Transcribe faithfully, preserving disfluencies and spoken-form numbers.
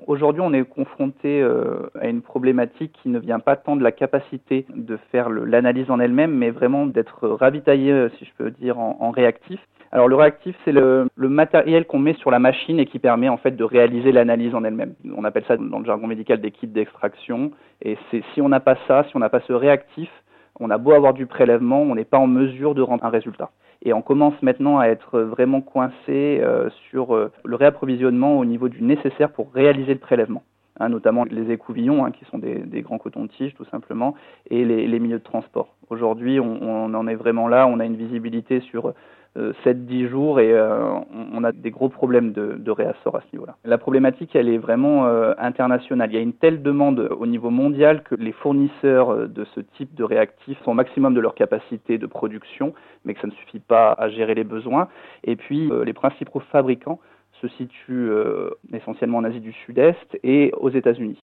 Aujourd'hui, on est confronté euh, à une problématique qui ne vient pas tant de la capacité de faire le, l'analyse en elle-même, mais vraiment d'être ravitaillé, euh, si je peux dire, en, en réactif. Alors le réactif, c'est le, le matériel qu'on met sur la machine et qui permet en fait de réaliser l'analyse en elle-même. On appelle ça dans le jargon médical des kits d'extraction. Et c'est, si on n'a pas ça, si on n'a pas ce réactif, on a beau avoir du prélèvement, on n'est pas en mesure de rendre un résultat. Et on commence maintenant à être vraiment coincé euh, sur euh, le réapprovisionnement au niveau du nécessaire pour réaliser le prélèvement. Hein, notamment les écouvillons, hein, qui sont des, des grands cotons-tiges tout simplement, et les, les milieux de transport. Aujourd'hui, on, on en est vraiment là, on a une visibilité sur euh, sept à dix jours et euh, on, on a des gros problèmes de, de réassort à ce niveau-là. La problématique, elle est vraiment euh, internationale. Il y a une telle demande au niveau mondial que les fournisseurs de ce type de réactifs sont au maximum de leur capacité de production, mais que ça ne suffit pas à gérer les besoins. Et puis, euh, les principaux fabricants se situent euh, essentiellement en Asie du Sud-Est et aux États-Unis.